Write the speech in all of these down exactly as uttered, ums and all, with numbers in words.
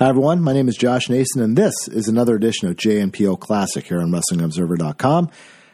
Hi, everyone. My name is Josh Nason, and this is another edition of J N P O Classic here on Wrestling Observer dot com.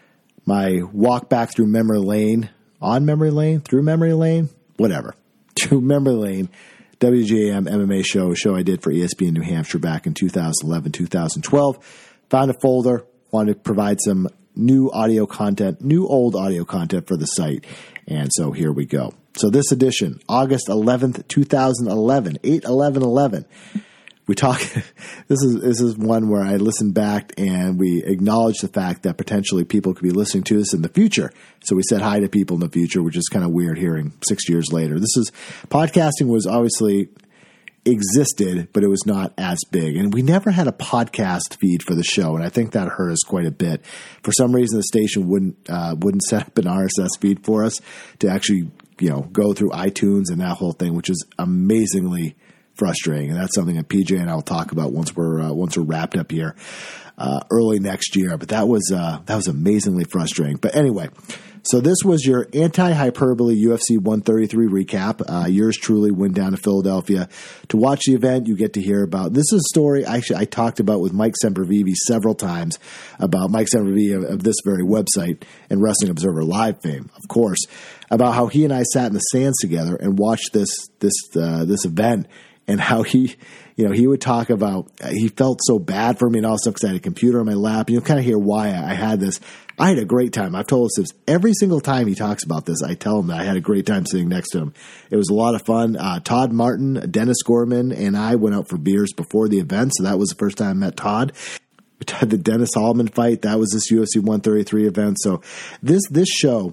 My walk back through memory lane, on memory lane, through memory lane, whatever, through memory lane, W J M M M A show, a show I did for E S P N New Hampshire back in two thousand eleven, two thousand twelve. Found a folder, wanted to provide some new audio content, new old audio content for the site, and so here we go. So this edition, August eleventh, two thousand eleven, eight eleven eleven. We talk. This is this is one where I listened back and we acknowledged the fact that potentially people could be listening to this in the future. So we said hi to people in the future, which is kind of weird hearing six years later. This is podcasting was obviously existed, but it was not as big, and we never had a podcast feed for the show, and I think that hurt us quite a bit. For some reason, the station wouldn't uh, wouldn't set up an R S S feed for us to actually you know go through iTunes and that whole thing, which is amazingly frustrating, and that's something that P J and I will talk about once we're uh, once we're wrapped up here uh, early next year. But that was uh, that was amazingly frustrating. But anyway, so this was your anti-hyperbole U F C one thirty-three recap. Uh, yours truly went down to Philadelphia to watch the event. You get to hear about this is a story actually I talked about with Mike Sempervive several times about Mike Sempervive of, of this very website and Wrestling Observer Live fame, of course, about how he and I sat in the stands together and watched this this uh, this event. And how he, you know, he would talk about, uh, he felt so bad for me and also because I had a computer on my lap. You'll kind of hear why I, I had this. I had a great time. I've told us this every single time he talks about this. I tell him that I had a great time sitting next to him. It was a lot of fun. Uh, Todd Martin, Dennis Gorman, and I went out for beers before the event. So that was the first time I met Todd. We had the Dennis Hallman fight. That was this U F C one thirty-three event. So this, this show,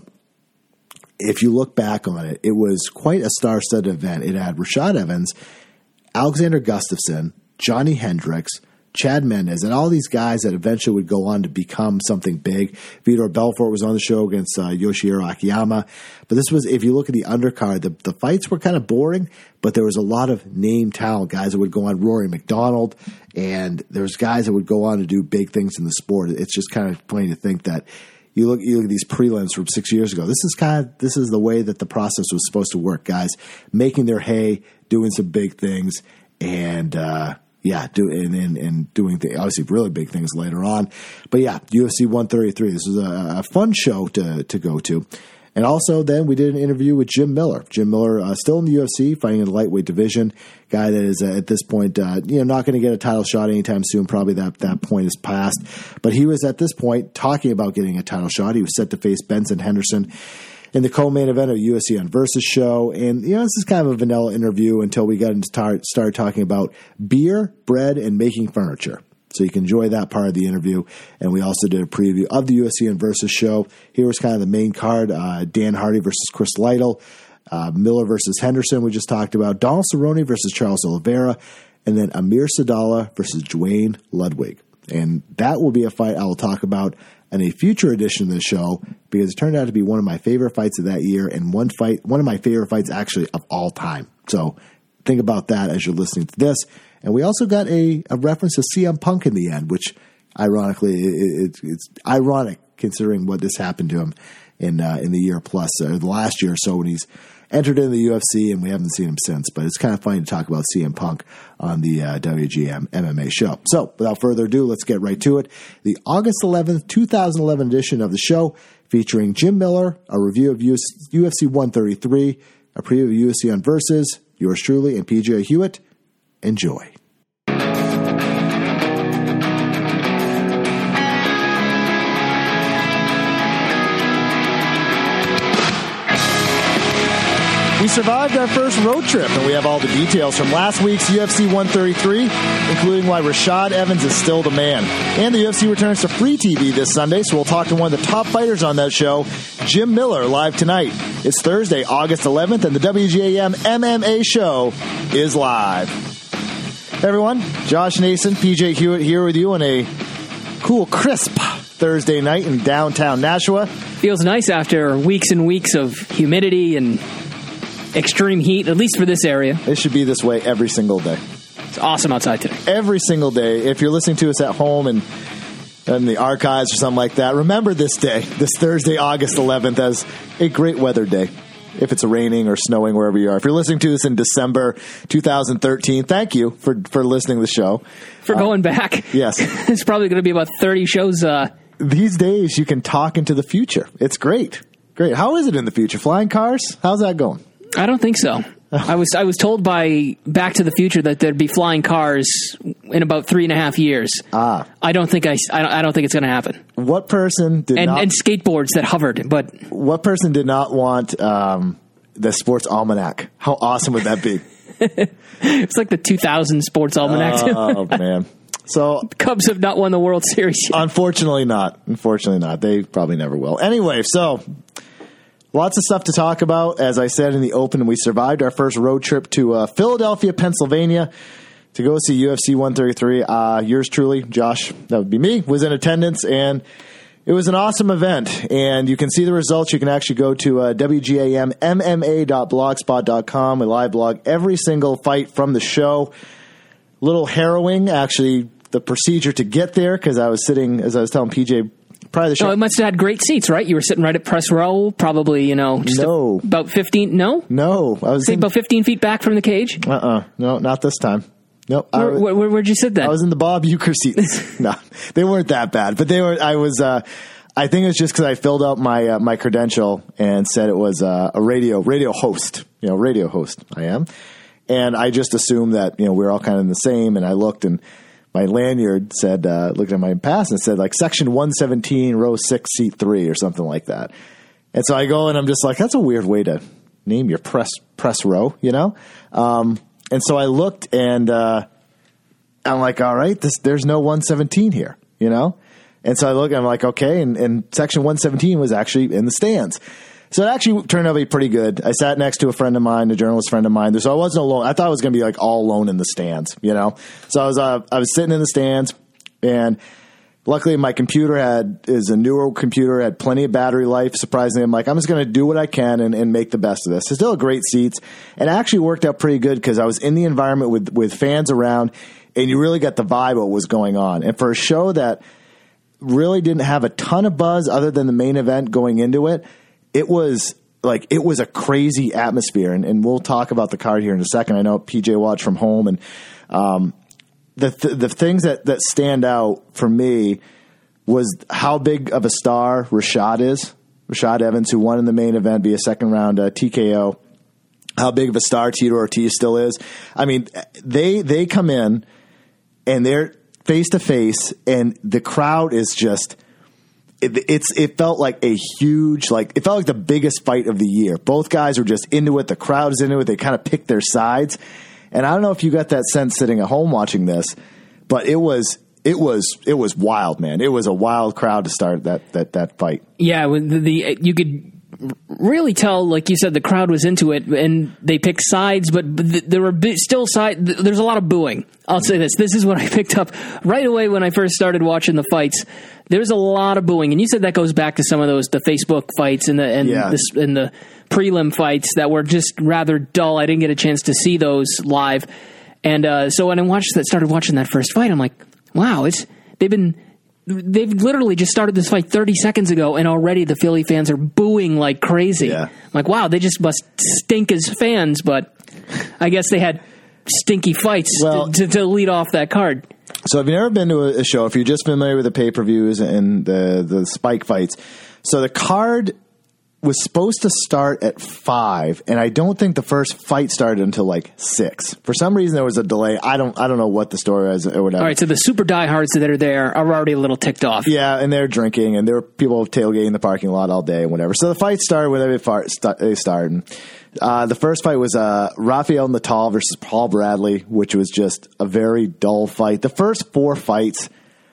if you look back on it, it was quite a star-studded event. It had Rashad Evans, Alexander Gustafsson, Johnny Hendricks, Chad Mendes, and all these guys that eventually would go on to become something big. Vitor Belfort was on the show against uh, Yoshihiro Akiyama. But this was, if you look at the undercard, the, the fights were kind of boring, but there was a lot of name talent, guys that would go on, Rory McDonald, and there's guys that would go on to do big things in the sport. It's just kind of funny to think that You look, you look at these prelims from six years ago. This is kind of, this is the way that the process was supposed to work. Guys making their hay, doing some big things, and uh, yeah, do and, and, and doing the, obviously really big things later on. But yeah, U F C one thirty-three. This was a, a fun show to to go to. And also, then we did an interview with Jim Miller. Jim Miller, uh, still in the U F C, fighting in the lightweight division. Guy that is, uh, at this point, uh, you know, not going to get a title shot anytime soon. Probably that, that point is past. But he was, at this point, talking about getting a title shot. He was set to face Benson Henderson in the co-main event of a U F C on Versus show. And, you know, this is kind of a vanilla interview until we got into start, started talking about beer, bread, and making furniture. So you can enjoy that part of the interview. And we also did a preview of the U F C and Versus show. Here was kind of the main card, uh, Dan Hardy versus Chris Lytle, uh, Miller versus Henderson we just talked about, Donald Cerrone versus Charles Oliveira, and then Amir Sadallah versus Duane Ludwig. And that will be a fight I will talk about in a future edition of the show because it turned out to be one of my favorite fights of that year and one fight, one of my favorite fights actually of all time. So think about that as you're listening to this. And we also got a, a reference to C M Punk in the end, which ironically, it, it, it's ironic considering what this happened to him in uh, in the year plus, or the last year or so when he's entered in the U F C and we haven't seen him since. But it's kind of funny to talk about C M Punk on the uh, W G M M M A show. So without further ado, let's get right to it. The August eleventh, twenty eleven edition of the show featuring Jim Miller, a review of U F C one thirty-three, a preview of U F C on Versus, yours truly, and P J Hewitt. Enjoy. We survived our first road trip, and we have all the details from last week's U F C one thirty-three, including why Rashad Evans is still the man. And the U F C returns to free T V this Sunday, so we'll talk to one of the top fighters on that show, Jim Miller, live tonight. It's Thursday, August eleventh, and the W G A M M M A show is live. Hey everyone, Josh Nason, P J Hewitt here with you on a cool, crisp Thursday night in downtown Nashua. Feels nice after weeks and weeks of humidity and extreme heat, at least for this area. It should be this way every single day. It's awesome outside today. Every single day. If you're listening to us at home and in the archives or something like that, remember this day, this Thursday, August eleventh, as a great weather day. if it's raining or snowing wherever you are. If you're listening to this in December two thousand thirteen, thank you for, for listening to the show. For going uh, back. Yes. It's probably going to be about thirty shows. Uh, These days, you can talk into the future. It's great. Great. How is it in the future? Flying cars? How's that going? I don't think so. I was I was told by Back to the Future that there'd be flying cars in about three and a half years. Ah. I don't think I, I don't, I don't think it's going to happen. What person did and, not... And skateboards that hovered, but... What person did not want um, the Sports Almanac? How awesome would that be? It's like the two thousand Sports Almanac. Oh, man. So the Cubs have not won the World Series yet. Unfortunately not. Unfortunately not. They probably never will. Anyway, so... Lots of stuff to talk about. As I said in the open, we survived our first road trip to uh, Philadelphia, Pennsylvania to go see U F C one thirty-three. Uh, yours truly, Josh, that would be me, was in attendance, and it was an awesome event. And you can see the results. You can actually go to uh, W G A M M M A dot blogspot dot com. We live blog every single fight from the show. A little harrowing, actually, the procedure to get there, because I was sitting, as I was telling P J, prior to the show. Oh, it must have had great seats, right? You were sitting right at press row, probably, you know, just no. a, about fifteen, no? No. I was Say in, about fifteen feet back from the cage? Uh-uh. No, not this time. Nope. Where, I, where, where'd you sit then? I was in the Bob Uecker seats. No, they weren't that bad, but they were, I was, uh, I think it was just because I filled out my, uh, my credential and said it was uh, a radio, radio host, you know, radio host I am. And I just assumed that, you know, we were all kind of in the same, and I looked, and my lanyard said, uh, looked at my pass and said like section one seventeen, row six, seat three, or something like that. And so I go and I'm just like, that's a weird way to name your press, press row, you know? Um, and so I looked, and, uh, I'm like, all right, this, there's no one seventeen here, you know? And so I look and I'm like, okay. And, and section one seventeen was actually in the stands. So it actually turned out to be pretty good. I sat next to a friend of mine, a journalist friend of mine. So I wasn't alone. I thought I was going to be like all alone in the stands, you know? So I was, uh, I was sitting in the stands, and luckily my computer had, is a newer computer, had plenty of battery life. Surprisingly, I'm like, I'm just going to do what I can and, and make the best of this. It's still great seats, and it actually worked out pretty good because I was in the environment with, with fans around, and you really got the vibe of what was going on. And for a show that really didn't have a ton of buzz other than the main event going into it, it was like, it was a crazy atmosphere. And, and we'll talk about the card here in a second. I know P J watched from home, and um, the th- the things that, that stand out for me was how big of a star Rashad is. Rashad Evans, who won in the main event via second round uh, T K O. How big of a star Tito Ortiz still is. I mean, they they come in and they're face to face, and the crowd is just. It, it's it felt like a huge, like it felt like the biggest fight of the year. Both guys were just into it. The crowd is into it. They kind of picked their sides, and I don't know if you got that sense sitting at home watching this, but it was it was it was wild, man. It was a wild crowd to start that that that fight. Yeah, the, the you could really tell, like you said, the crowd was into it, and they picked sides, but there were still side. There's a lot of booing. I'll say this: this is what I picked up right away when I first started watching the fights. There's a lot of booing, and you said that goes back to some of those the Facebook fights and the and yeah. the, and the prelim fights that were just rather dull. I didn't get a chance to see those live, and uh, so when I watched that, started watching that first fight, I'm like, wow, it's they've been. They've literally just started this fight thirty seconds ago, and already the Philly fans are booing like crazy. Yeah. I'm like, wow, they just must stink as fans, but I guess they had stinky fights well, to, to lead off that card. So if you've never been to a show, if you're just familiar with the pay-per-views and the, the spike fights, so the card was supposed to start at five, and I don't think the first fight started until like six. For some reason, there was a delay. I don't, I don't know what the story is or whatever. All right, so the super diehards that are there are already a little ticked off. Yeah, and they're drinking, and there were people tailgating the parking lot all day and whatever. So the fight started whenever they started. Uh, the first fight was uh, Rafael Natal versus Paul Bradley, which was just a very dull fight. The first four fights,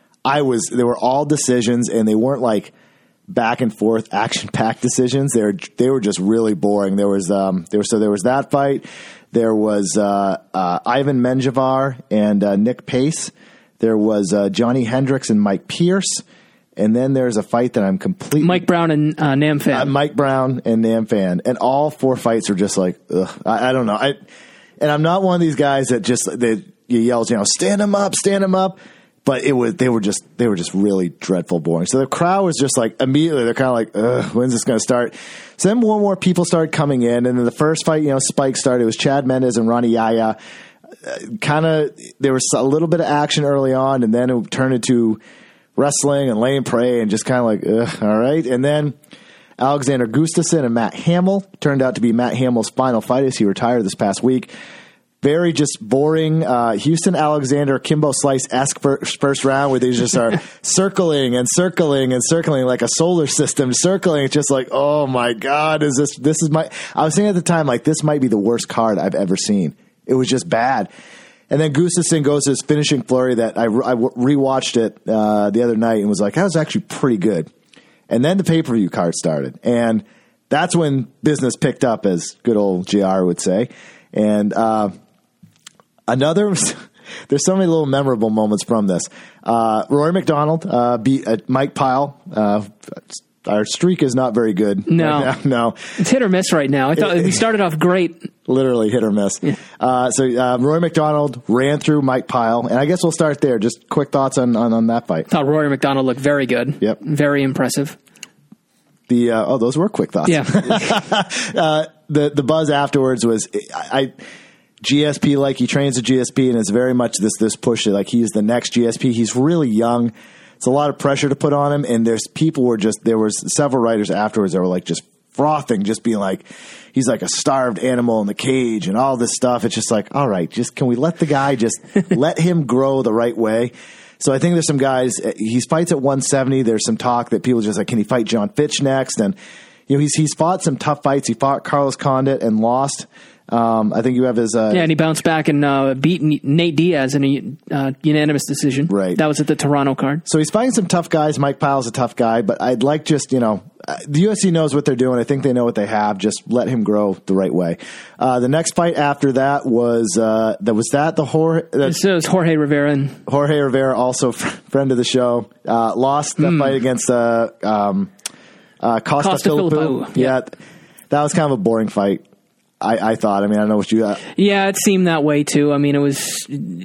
I was they were all decisions, and they weren't like back and forth action packed decisions. They were they were just really boring. There was um there was so there was that fight. There was uh, uh, Ivan Menjivar and uh, Nick Pace. There was uh, Johnny Hendricks and Mike Pierce. And then there's a fight that I'm completely... Mike Brown and uh, Nam Phan. Uh, Mike Brown and Nam Phan. And all four fights are just like, ugh, I, I don't know. I And I'm not one of these guys that just that you yells, you know, stand him up, stand him up. but it was they were just they were just really dreadful boring. So the crowd was just like immediately they're kind of like, ugh, when's this going to start? So then more and more people started coming in, and then the first fight, you know, Spike started. It was Chad Mendes and Ronnie Yaya. Uh, kind of there was a little bit of action early on, and then it turned into wrestling and lay and pray, and just kind of like, ugh, all right. And then Alexander Gustafsson and Matt Hamill turned out to be Matt Hamill's final fight as he retired this past week. Very just boring uh, Houston Alexander Kimbo Slice-esque first, first round where they just are circling and circling and circling like a solar system circling. It's just like, oh my God, is this, this is my, I was saying at the time, like, this might be the worst card I've ever seen. It was just bad. And then Gustafsson goes to his finishing flurry that I, I rewatched it uh, the other night and was like, that was actually pretty good. And then the pay-per-view card started. And that's when business picked up, as good old J R would say. And, uh, Another, there's so many little memorable moments from this. Uh, Rory McDonald uh, beat uh, Mike Pyle. Uh, our streak is not very good. No, right now. No, it's hit or miss right now. I thought we started off great. Literally hit or miss. Yeah. Uh, so uh, Rory McDonald ran through Mike Pyle, and I guess we'll start there. Just quick thoughts on on, on that fight. I thought Rory McDonald looked very good. Yep, very impressive. The uh, oh, those were quick thoughts. Yeah. uh, the the buzz afterwards was I. I G S P, like he trains a G S P, and it's very much this this push. Like he's the next G S P. He's really young. It's a lot of pressure to put on him. And there's people were just there was several writers afterwards that were like just frothing, just being like, he's like a starved animal in the cage and all this stuff. It's just like, all right, just can we let the guy just let him grow the right way? So I think there's some guys. He fights at one seventy. There's some talk that people are just like, can he fight John Fitch next? And you know, he's he's fought some tough fights. He fought Carlos Condit and lost. Um, I think you have his... Uh, yeah, and he bounced back and uh, beat Nate Diaz in a uh, unanimous decision. Right. That was at the Toronto card. So he's fighting some tough guys. Mike Pyle's a tough guy, but I'd like just, you know, the U F C knows what they're doing. I think they know what they have. Just let him grow the right way. Uh, the next fight after that was... Uh, that was that the Jorge... That, so it was Jorge Rivera. And- Jorge Rivera, also friend of the show, uh, lost that mm. fight against uh, um, uh, Costa, Costa Philippou. Philippou. Yeah, that was kind of a boring fight. I, I thought. I mean, I don't know what you. Uh, yeah, it seemed that way too. I mean, it was.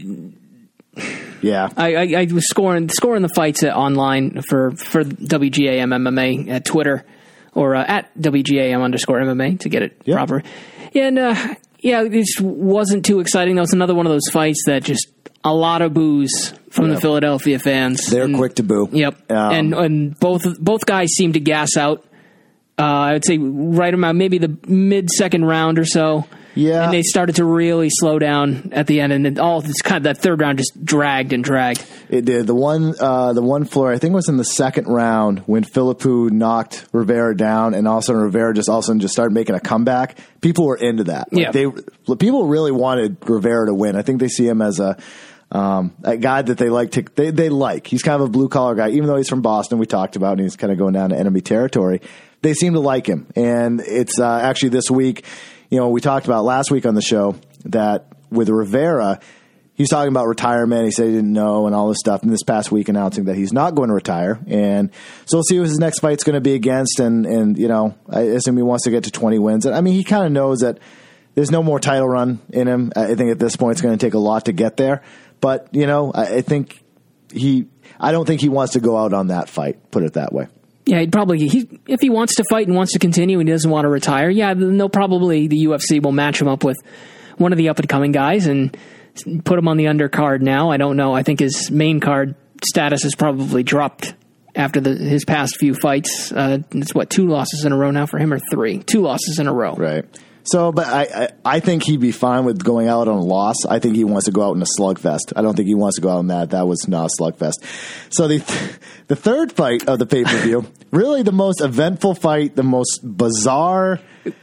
Yeah, I, I, I was scoring scoring the fights at, online for for W G A M M M A at Twitter or uh, at W G A M underscore M M A to get it yep. proper. And uh, yeah, it just wasn't too exciting. That was another one of those fights that just a lot of boos from yep. the Philadelphia fans. They're and, quick to boo. Yep, um, and and both both guys seemed to gas out. Uh, I would say right around maybe the mid second round or so. Yeah. And they started to really slow down at the end, and then all this kind of that third round just dragged and dragged. It did. The one, uh, the one floor, I think it was in the second round when Philippou knocked Rivera down, and all of a sudden Rivera just all of a sudden just started making a comeback. People were into that. Like yeah. They people really wanted Rivera to win. I think they see him as a um, a guy that they like to they they like. He's kind of a blue collar guy, even though he's from Boston. We talked about, and he's kind of going down to enemy territory. They seem to like him, and it's uh, actually this week. You know, we talked about last week on the show that with Rivera, he was talking about retirement. He said he didn't know and all this stuff. And this past week announcing that he's not going to retire. And so we'll see who his next fight's going to be against. And, and, you know, I assume he wants to get to twenty wins. And I mean, he kind of knows that there's no more title run in him. I think at this point it's going to take a lot to get there. But, you know, I, I think he, I don't think he wants to go out on that fight, put it that way. Yeah, he'd probably he if he wants to fight and wants to continue and he doesn't want to retire. Yeah, then they'll probably the U F C will match him up with one of the up and coming guys and put him on the undercard. Now, I don't know. I think his main card status has probably dropped after the his past few fights. Uh, it's what two losses in a row now for him, or three? Two losses in a row. Right. So, but I, I, I think he'd be fine with going out on a loss. I think he wants to go out in a slugfest. I don't think he wants to go out on that. That was not a slugfest. So the the third fight of the pay-per-view, really the most eventful fight, the most bizarre.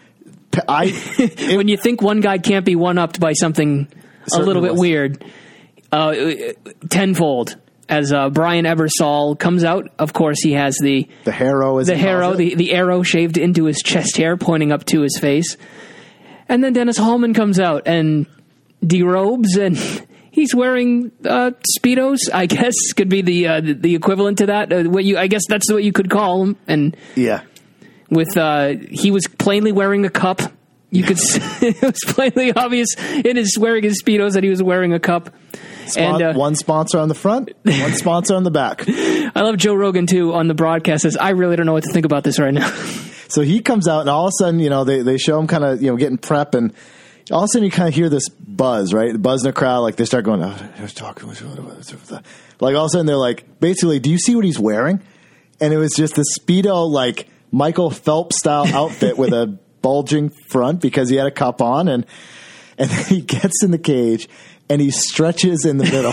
I it, when you think one guy can't be one-upped by something a little bit was. weird, uh, tenfold. As uh, Brian Ebersol comes out, of course he has the the harrow, the harrow, the, the arrow shaved into his chest hair, pointing up to his face. And then Dennis Hallman comes out and derobes, and he's wearing uh, Speedos. I guess could be the uh, the equivalent to that. Uh, what you, I guess that's what you could call him. And yeah, with uh, he was plainly wearing a cup. You could it was plainly obvious in his wearing his Speedos that he was wearing a cup. Spon- and uh, one sponsor on the front, one sponsor on the back. I love Joe Rogan too on the broadcast. Says, I really don't know what to think about this right now. So he comes out, and all of a sudden, you know, they they show him kind of, you know, getting prep, and all of a sudden you kind of hear this buzz, right? The buzz in the crowd, like they start going, oh, I was talking, like all of a sudden they're like, basically, do you see what he's wearing? And it was just the Speedo, like Michael Phelps style outfit with a bulging front because he had a cup on, and and then he gets in the cage and he stretches in the middle.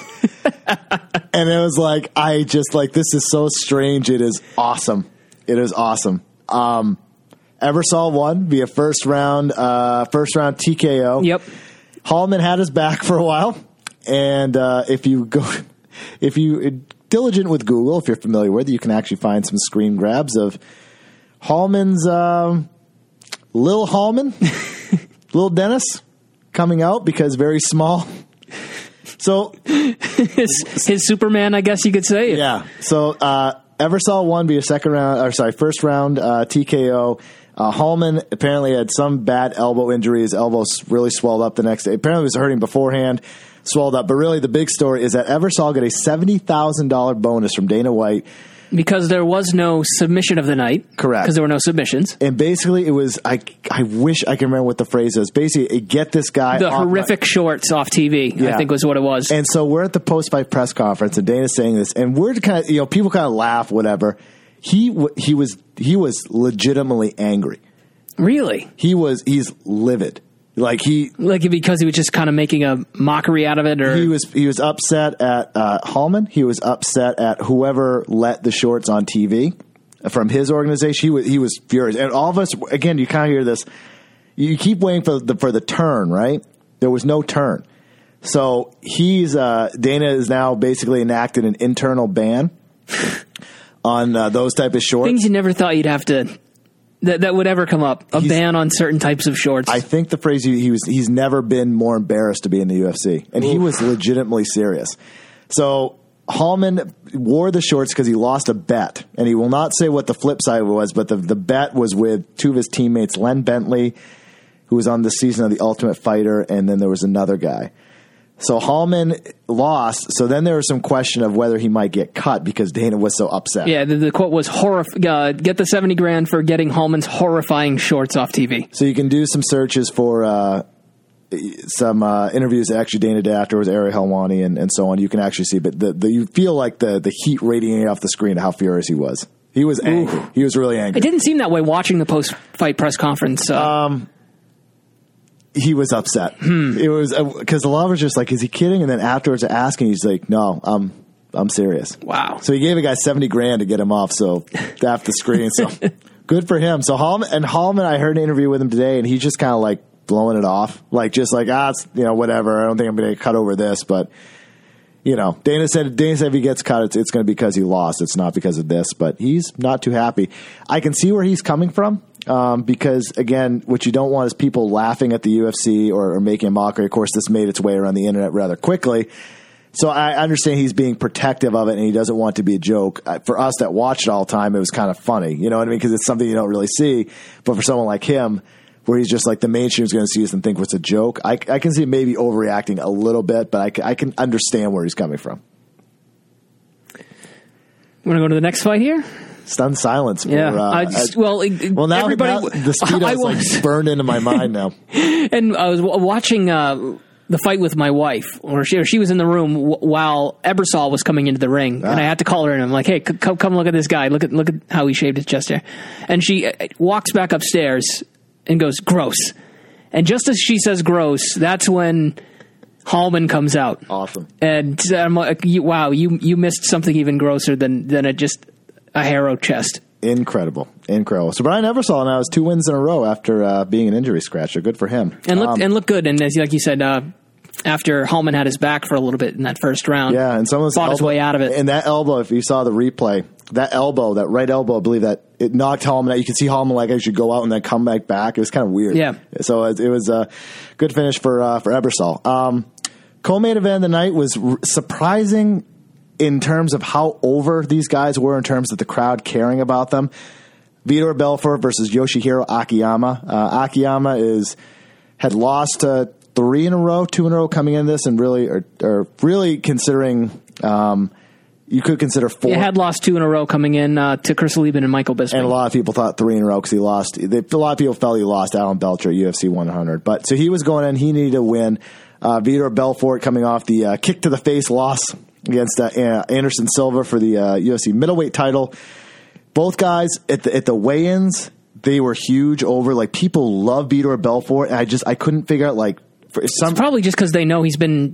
And it was like, I just like, this is so strange. It is awesome. It is awesome. Um, Ebersol won via first round, uh, first round T K O. Yep. Hallman had his back for a while. And, uh, if you go, if you diligent with Google, if you're familiar with it, you can actually find some screen grabs of Hallman's, um, Lil Hallman, Lil Dennis coming out because very small. So his, his Superman, I guess you could say. Yeah. So, uh, Ebersol won via second round, or sorry, first round, uh, T K O. Uh, Hallman apparently had some bad elbow injury. His elbow really swelled up the next day. Apparently it was hurting beforehand, swelled up. But really the big story is that Ebersol got a seventy thousand dollars bonus from Dana White. Because there was no submission of the night. Correct. Because there were no submissions. And basically it was, I I wish I can remember what the phrase is. Basically, get this guy The off horrific my- shorts off T V, Yeah. I think was what it was. And so we're at the post-fight press conference, and Dana's saying this, and we're kind of, you know, people kind of laugh, whatever. He w- he was he was legitimately angry. Really? He was he's livid. Like he Like because he was just kind of making a mockery out of it? Or he was he was upset at uh, Hallman. He was upset at whoever let the shorts on T V from his organization. He was he was furious. And all of us, again, you kind of hear this. You keep waiting for the for the turn, right? There was no turn. So he's uh, Dana is now basically enacted an internal ban on uh, those type of shorts. Things you never thought you'd have to that that would ever come up. A He's- ban on certain types of shorts. I think the phrase he, he was he's never been more embarrassed to be in the U F C, and he was legitimately serious. So Hallman wore the shorts because he lost a bet, and he will not say what the flip side was, but the the bet was with two of his teammates, Len Bentley, who was on the season of The Ultimate Fighter, and then there was another guy. So Hallman lost. So then there was some question of whether he might get cut because Dana was so upset. yeah, the, the quote was horrif- uh, get the seventy grand for getting Hallman's horrifying shorts off T V. So you can do some searches for uh, some uh, interviews that actually Dana did afterwards, Ariel Helwani and, and so on. You can actually see, but the, the, you feel like the, the heat radiating off the screen of how furious he was. He was angry. Ooh. He was really angry. It didn't seem that way watching the post-fight press conference. Uh, Um, he was upset. Hmm. It was because a lot was just like, is he kidding? And then afterwards, asking, he's like, no, I'm I'm serious. wow. So he gave a guy seventy grand to get him off. So off the screen. So good for him. So Hallman and Hallman, I heard an interview with him today, and he's just kind of like blowing it off, like just like ah, it's, you know, whatever. I don't think I'm going to get cut over this, but you know, Dana said Dana said if he gets cut, it's it's going to be because he lost. It's not because of this. But he's not too happy. I can see where he's coming from. Um, because again, what you don't want is people laughing at the U F C or, or making a mockery. Of course, this made its way around the internet rather quickly. So I understand he's being protective of it and he doesn't want to be a joke. Uh, for us that watch it all the time, it was kind of funny. You know what I mean? Because it's something you don't really see. But for someone like him, where he's just like the mainstream's going to see this and think it's a joke, I, I can see him maybe overreacting a little bit, but I can, I can understand where he's coming from. Want to go to the next fight here? Stunned silence. For, Yeah. uh, I just, uh, well, it- well, now, everybody. now the Speedo I is like was, burned into my mind now. and I was w- watching uh, the fight with my wife, or she, or she was in the room w- while Ebersol was coming into the ring, Ah. and I had to call her, and I'm like, "Hey, c- come, come look at this guy. Look at look at how he shaved his chest hair." And she uh, walks back upstairs and goes, "Gross." And just as she says "gross," that's when Hallman comes out. Awesome. And I'm like, you, "Wow, you you missed something even grosser than than a, just a harrow chest." Incredible. Incredible. So Brian Ebersol now has two wins in a row after uh, being an injury scratcher. Good for him. And look Um, and look good. And as like you said, uh, after Hallman had his back for a little bit in that first round, yeah, and someone's fought his elbow- way out of it. And that elbow, if you saw the replay, that elbow, that right elbow, I believe that it knocked Hallman out. You could see Hallman like actually go out and then come back back. It was kind of weird. Yeah. So it, it was a good finish for uh, for Ebersol. Um, co-main event of the night was r- surprising in terms of how over these guys were in terms of the crowd caring about them. Vitor Belfort versus Yoshihiro Akiyama. Uh, Akiyama is had lost to three in a row, two in a row coming in this, and really, or, or really considering. Um, You could consider four. He had lost two in a row coming in uh, to Chris Lieben and Michael Bisping. And a lot of people thought three in a row because he lost. They, a lot of people felt he lost Alan Belcher at U F C one hundred. But so he was going in. He needed to win. Uh, Vitor Belfort coming off the uh, kick to the face loss against uh, Anderson Silva for the uh, U F C middleweight title. Both guys at the, at the weigh-ins, they were huge over. Like, people love Vitor Belfort. And I just I couldn't figure out, like, for some. It's probably just because they know he's been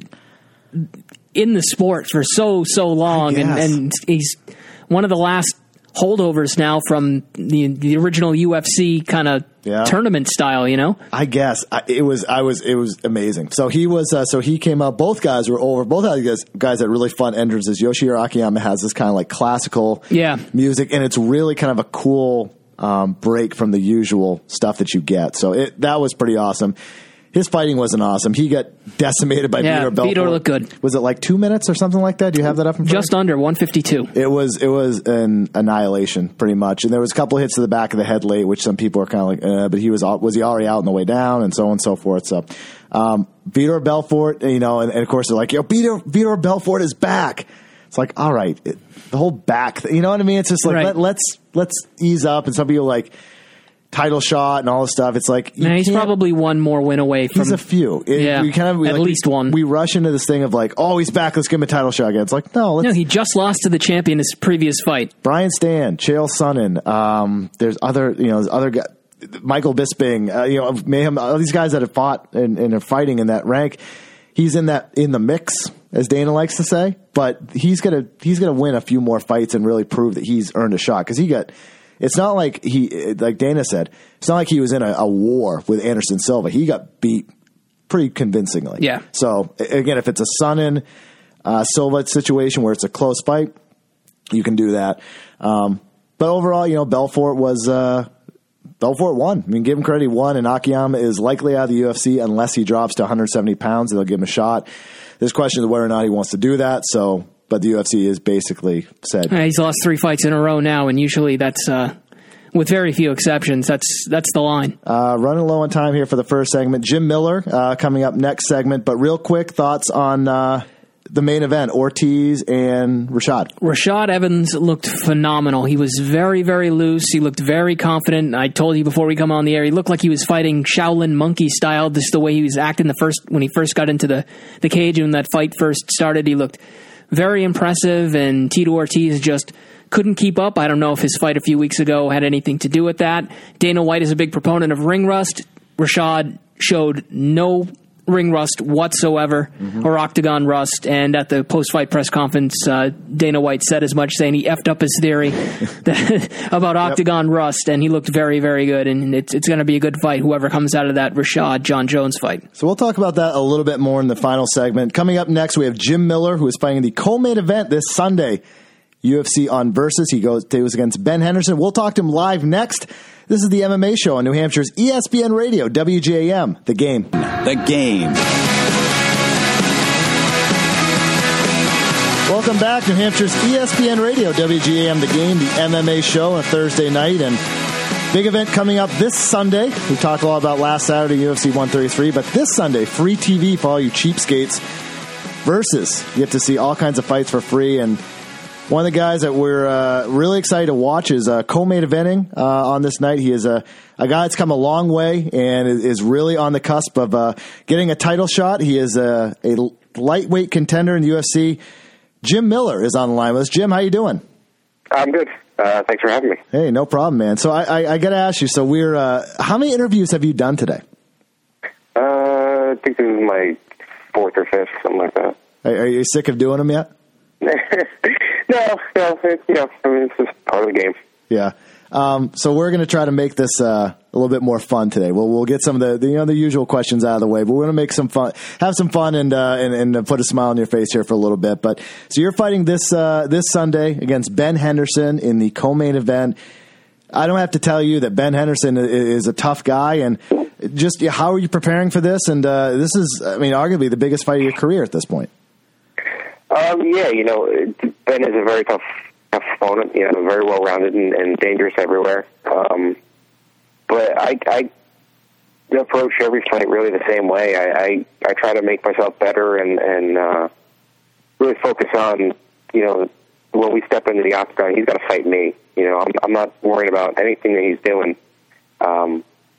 in the sport for so, so long, and, and he's one of the last holdovers now from the the original U F C kind of yeah. tournament style, you know? I guess I, it was, I was, it was amazing. So he was, uh, so he came out, both guys were over, both guys, guys had really fun entrances. Yoshihiro Akiyama has this kind of like classical yeah. music, and it's really kind of a cool, um, break from the usual stuff that you get. So it, that was pretty awesome. His fighting wasn't awesome. He got decimated by yeah, Vitor Belfort. Vitor looked good. Was it like two minutes or something like that? Do you have that up in front? Just under one fifty-two. It was it was an annihilation, pretty much. And there was a couple of hits to the back of the head late, which some people are kind of like, uh, but he was was he already out on the way down, and so on and so forth. So, um, Vitor Belfort, you know, and, and of course they're like, yo, Vitor, Vitor Belfort is back. It's like, all right, it, the whole back, thing, you know what I mean? It's just like right. let, let's let's ease up. And some people are like, title shot and all this stuff. It's like, Man, he's probably one more win away from. He's a few. It, yeah, we kind of, we, at like, least we, one. We rush into this thing of like, oh, he's back. Let's give him a title shot again. It's like, no, let's. No, he just lost to the champion in his previous fight. Brian Stann, Chael Sonnen. Um, there's other, you know, there's other guys. Michael Bisping. Uh, you know, Mayhem. All these guys that have fought and, and are fighting in that rank. He's in that in the mix, as Dana likes to say. But he's gonna he's gonna win a few more fights and really prove that he's earned a shot, because he got. It's not like he, like Dana said, it's not like he was in a, a war with Anderson Silva. He got beat pretty convincingly. Yeah. So, again, if it's a Sonnen uh, Silva situation where it's a close fight, you can do that. Um, but overall, you know, Belfort was, uh, Belfort won. I mean, give him credit, he won, and Akiyama is likely out of the U F C unless he drops to one hundred seventy pounds. They'll give him a shot. There's questions of whether or not he wants to do that, so. But the U F C is basically said yeah, he's lost three fights in a row now, and usually that's uh, with very few exceptions. That's that's the line. Uh, running low on time here for the first segment. Jim Miller uh, coming up next segment. But real quick thoughts on uh, the main event: Ortiz and Rashad. Rashad Evans looked phenomenal. He was very very loose. He looked very confident. I told you before we come on the air, he looked like he was fighting Shaolin monkey style. Just the way he was acting the first when he first got into the the cage and when that fight first started. He looked very impressive, and Tito Ortiz just couldn't keep up. I don't know if his fight a few weeks ago had anything to do with that. Dana White is a big proponent of ring rust. Rashad showed no ring rust whatsoever, mm-hmm. or octagon rust, and at the post-fight press conference, uh, Dana White said as much, saying he effed up his theory that, about octagon yep. rust, and he looked very, very good, and it's, it's going to be a good fight, whoever comes out of that Rashad-John Jones fight. So we'll talk about that a little bit more in the final segment. Coming up next, we have Jim Miller, who is fighting the co-main event this Sunday, U F C on Versus. He goes, he was against Ben Henderson. We'll talk to him live next. This is the M M A show on New Hampshire's E S P N Radio, W J A M, The Game. The Game. Welcome back, New Hampshire's E S P N Radio, W J A M, The Game, the M M A show on a Thursday night. And big event coming up this Sunday. We talked a lot about last Saturday, U F C one thirty-three, but this Sunday, free T V for all you cheapskates. Versus. You get to see all kinds of fights for free, and one of the guys that we're uh, really excited to watch is uh, co-main eventing uh, on this night. He is a, a guy that's come a long way and is really on the cusp of uh, getting a title shot. He is a, a lightweight contender in the U F C. Jim Miller is on the line with us. Jim, how you doing? I'm good. Uh, thanks for having me. Hey, no problem, man. So I, I, I got to ask you. So we're uh, how many interviews have you done today? Uh, I think this is my fourth or fifth, something like that. Are, are you sick of doing them yet? No, no, it, you know, I mean, it's just part of the game. Yeah. Um, so we're going to try to make this uh, a little bit more fun today. We'll we'll get some of the, the you know the usual questions out of the way, but we're going to make some fun, have some fun, and uh, and and put a smile on your face here for a little bit. But so you're fighting this uh, this Sunday against Ben Henderson in the co-main event. I don't have to tell you that Ben Henderson is a tough guy, and just yeah, how are you preparing for this? And uh, this is, I mean, arguably the biggest fight of your career at this point. Um, yeah, you know, Ben is a very tough, tough opponent. You know, very well rounded and, and dangerous everywhere. Um, but I, I, approach every fight really the same way. I, I, I try to make myself better and, and uh, really focus on, you know, when we step into the octagon, he's got to fight me. You know, I'm, I'm not worried about anything that he's doing, um,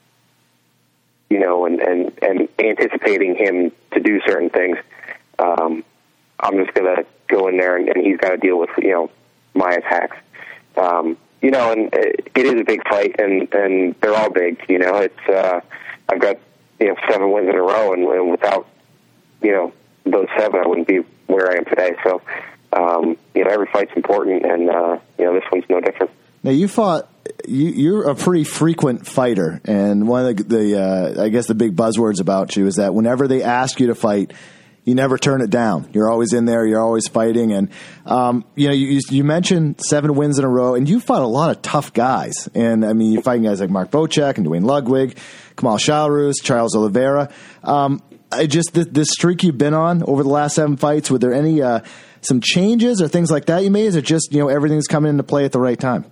you know, and, and, and anticipating him to do certain things. Um, I'm just going to go in there and, and he's got to deal with, you know, my attacks. Um, you know, and it, it is a big fight, and, and they're all big. You know, it's uh, I've got, you know, seven wins in a row, and, and without, you know, those seven, I wouldn't be where I am today. So, um, you know, every fight's important, and, uh, you know, this one's no different. Now, you fought, you, you're a pretty frequent fighter, and one of the, the uh, I guess the big buzzwords about you is that whenever they ask you to fight, you never turn it down. You're always in there. You're always fighting. And, um, you know, you, you mentioned seven wins in a row, and you fought a lot of tough guys. And, I mean, you're fighting guys like Mark Bocek and Dwayne Ludwig, Kamal Shalrus, Charles Oliveira. Um, I just, this, this streak you've been on over the last seven fights, were there any, uh, some changes or things like that you made? Is it just, you know, everything's coming into play at the right time?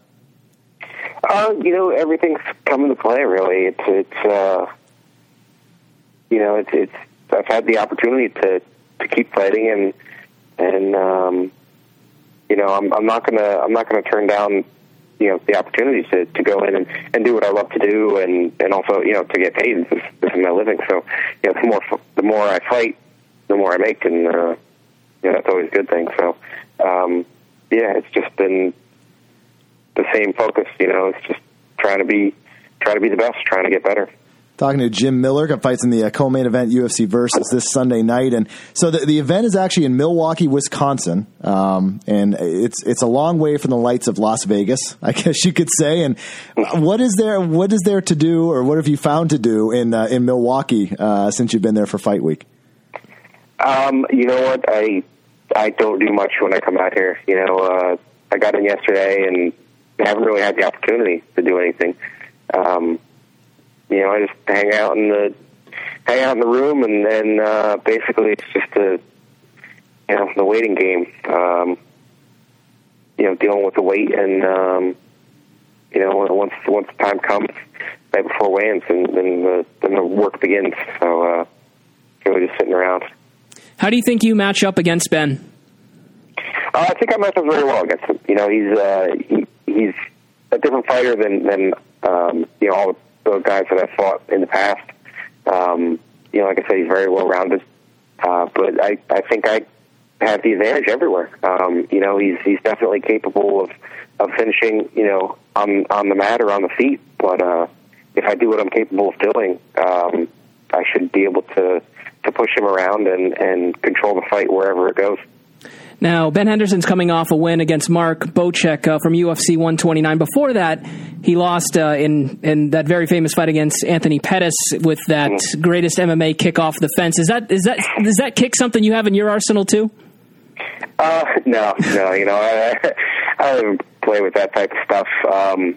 Uh, you know, everything's come into play, really. It's, it's, uh, you know, it's, it's, I've had the opportunity to, to keep fighting, and and um, you know, I'm, I'm not gonna I'm not gonna turn down, you know, the opportunities to, to go in and, and do what I love to do, and, and also, you know, to get paid. This is, this is my living. So, you know, the more the more I fight, the more I make, and uh, you know, that's always a good thing. So, um, yeah, it's just been the same focus. You know, it's just trying to be trying to be the best, trying to get better. Talking to Jim Miller, got fights in the uh, co-main event U F C Versus this Sunday night, and so the, the event is actually in Milwaukee, Wisconsin, um, and it's it's a long way from the lights of Las Vegas, I guess you could say. And what is there what is there to do, or what have you found to do in uh, in Milwaukee uh, since you've been there for Fight Week? Um, you know what, I I don't do much when I come out here. You know, uh, I got in yesterday and haven't really had the opportunity to do anything. Um, You know, I just hang out in the hang out in the room, and then uh, basically it's just a you know the waiting game. Um, you know, dealing with the weight, and um, you know once once the time comes, right before weigh-ins, and then the then the work begins. So, uh, really just sitting around. How do you think you match up against Ben? Uh, I think I match up very well against him. You know, he's uh, he, he's a different fighter than than um, you know all the the guys that I've fought in the past. Um, you know, like I said, he's very well-rounded. Uh, but I, I think I have the advantage everywhere. Um, you know, he's he's definitely capable of, of finishing, you know, on on the mat or on the feet. But uh, if I do what I'm capable of doing, um, I should be able to, to push him around and, and control the fight wherever it goes. Now, Ben Henderson's coming off a win against Mark Bocek uh, from U F C one twenty-nine. Before that, he lost uh, in in that very famous fight against Anthony Pettis with that mm. greatest M M A kick off the fence. Is that is that is that kick something you have in your arsenal too? Uh, no, no. You know, I, I don't even play with that type of stuff. Um,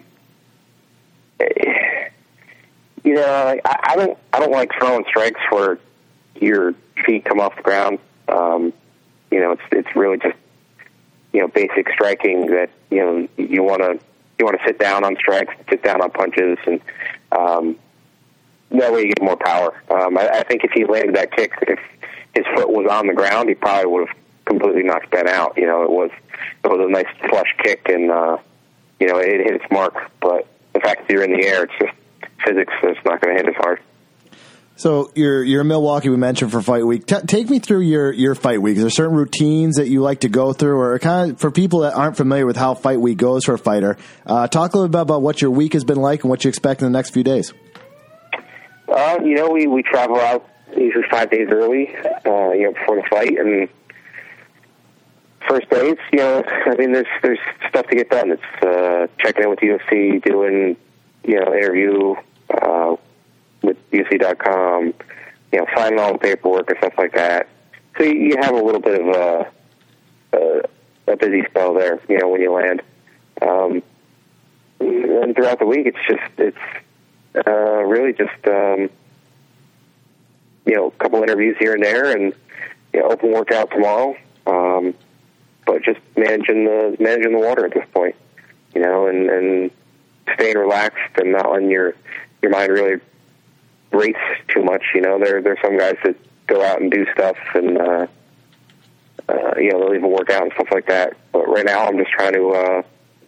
you know, I, I don't I don't like throwing strikes where your feet come off the ground. Um, You know, it's it's really just, you know, basic striking that, you know, you want to you want to sit down on strikes, sit down on punches, and um, that way you get more power. Um, I, I think if he landed that kick, if his foot was on the ground, he probably would have completely knocked Ben out. You know, it was it was a nice flush kick, and uh, you know, it hit its mark. But the fact that you're in the air, it's just physics. So it's not going to hit as hard. So you're you're in Milwaukee, we mentioned, for Fight Week. T- take me through your, your Fight Week. Is there certain routines that you like to go through, or kind of for people that aren't familiar with how Fight Week goes for a fighter? Uh, talk a little bit about what your week has been like and what you expect in the next few days. Uh, you know, we, we travel out usually five days early, uh, you know, before the fight, and first days, you know, I mean, there's there's stuff to get done. It's uh, checking in with U F C, doing, you know, interview. Uh, with U F C dot com, you know, signing all the paperwork and stuff like that. So you have a little bit of a, a, a busy spell there, you know, when you land. Um, and throughout the week, it's just, it's uh, really just, um, you know, a couple interviews here and there, and, you know, open workout tomorrow. Um, but just managing the managing the water at this point, you know, and, and staying relaxed and not letting your your mind really race too much. You know, there there's some guys that go out and do stuff, and uh, uh, you know, they'll even work out and stuff like that. But right now, I'm just trying to uh,